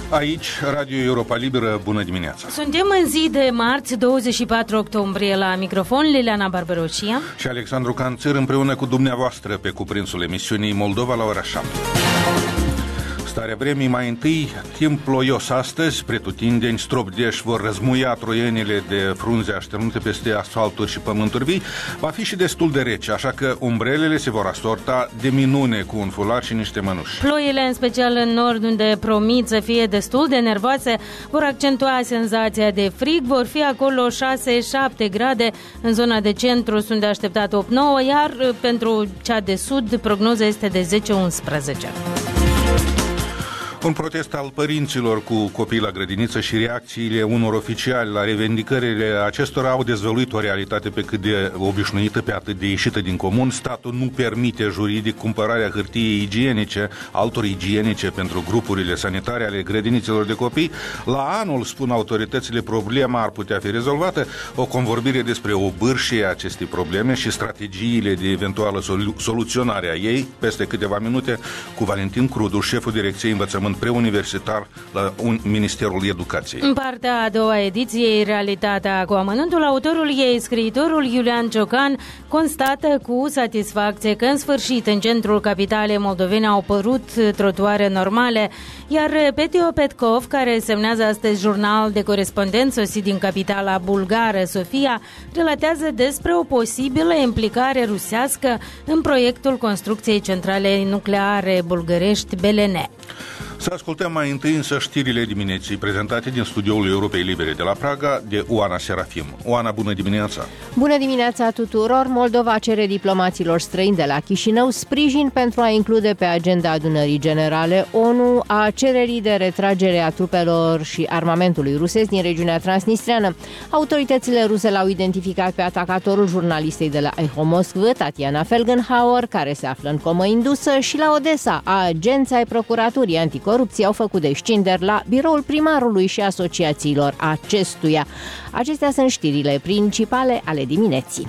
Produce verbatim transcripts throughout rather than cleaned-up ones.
Aici, Radio Europa Liberă, bună dimineața! Suntem în zi de marți, douăzeci și patru octombrie, la microfon Liliana Barbarocia și Alexandru Canțăr, împreună cu dumneavoastră pe cuprinsul emisiunii Moldova la ora șapte. Starea vremii: mai întâi, timp ploios astăzi, pretutindeni, stropdeș vor răzmuia troienile de frunze așternute peste asfalturi și pământuri vii. Va fi și destul de rece, așa că umbrelele se vor asorta de minune cu un fular și niște mănuși. Ploile, în special în nord, unde promit să fie destul de nervoase, vor accentua senzația de frig. Vor fi acolo șase șapte grade, în zona de centru sunt de așteptat opt nouă, iar pentru cea de sud prognoza este de zece unsprezece. Un protest al părinților cu copii la grădiniță și reacțiile unor oficiali la revendicările acestora au dezvăluit o realitate pe cât de obișnuită, pe atât de ieșită din comun. Statul nu permite juridic cumpărarea hârtiei igienice, altor igienice pentru grupurile sanitare ale grădinițelor de copii. La anul, spun autoritățile, problema ar putea fi rezolvată. O convorbire despre obârșie acestei probleme și strategiile de eventuală solu- soluționare a ei peste câteva minute cu Valentin Crudu, șeful Direcției Învățământ preuniversitar la Ministerul Educației. În partea a doua ediției, Realitatea cu amănuntul, autorul ei, scriitorul Iulian Ciocan, constată cu satisfacție că în sfârșit în centrul capitalei moldovene au apărut trotuare normale, iar Petio Petkov, care semnează astăzi jurnal de corespondent sosit din capitala bulgară, Sofia, relatează despre o posibilă implicare rusească în proiectul construcției centralei nucleare bulgărești Belene. Să ascultăm mai întâi însă știrile dimineții prezentate din studioul Europei Libere de la Praga de Oana Serafim. Oana, bună dimineața! Bună dimineața tuturor! Moldova cere diplomaților străini de la Chișinău sprijin pentru a include pe agenda adunării generale O N U a cererii de retragere a trupelor și armamentului rusesc din regiunea transnistreană. Autoritățile ruse l-au identificat pe atacatorul jurnalistei de la Echo Moskvă, Tatiana Felgenhauer, care se află în comă indusă, și la Odessa, agenții ai procuraturii anticorupție corupții au făcut descinderi la biroul primarului și asociațiilor acestuia. Acestea sunt știrile principale ale dimineții.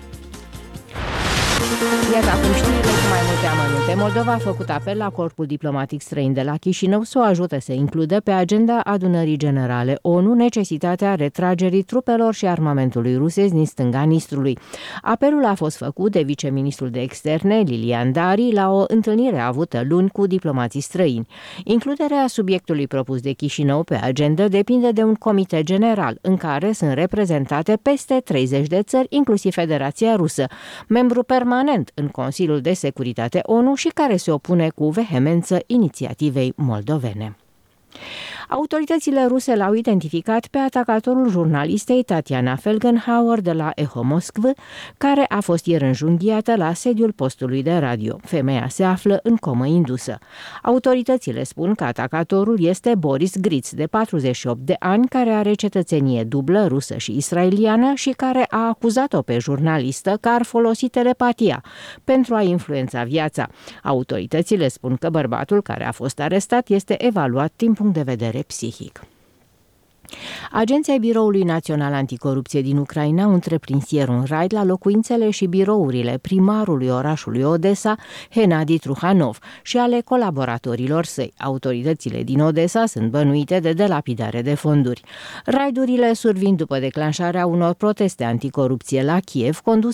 Iar acum știrile cu mai multe amănunte. Moldova a făcut apel la corpul diplomatic străin de la Chișinău să o ajute să includă pe agenda adunării generale O N U necesitatea retragerii trupelor și armamentului rusesc din stânga Nistrului. Apelul a fost făcut de viceministrul de externe, Lilian Dari, la o întâlnire avută luni cu diplomații străini. Includerea subiectului propus de Chișinău pe agenda depinde de un comitet general, în care sunt reprezentate peste treizeci de țări, inclusiv Federația Rusă, membru permanent în Consiliul de Securitate O N U și care se opune cu vehemență inițiativei moldovene. Autoritățile ruse l-au identificat pe atacatorul jurnalistei Tatiana Felgenhauer de la Echo Moskvă, care a fost ieri înjunghiată la sediul postului de radio. Femeia se află în comă indusă. Autoritățile spun că atacatorul este Boris Griț, de patruzeci și opt de ani, care are cetățenie dublă, rusă și israeliană, și care a acuzat-o pe jurnalistă că ar folosi telepatia pentru a influența viața. Autoritățile spun că bărbatul care a fost arestat este evaluat din punct de vedere psihic. Agenția Biroului Național Anticorupție din Ucraina a întreprins ieri un raid la locuințele și birourile primarului orașului Odessa, Henadi Truhanov, și ale colaboratorilor săi. Autoritățile din Odessa sunt bănuite de delapidare de fonduri. Raidurile survin după declanșarea unor proteste anticorupție la Kiev, conduse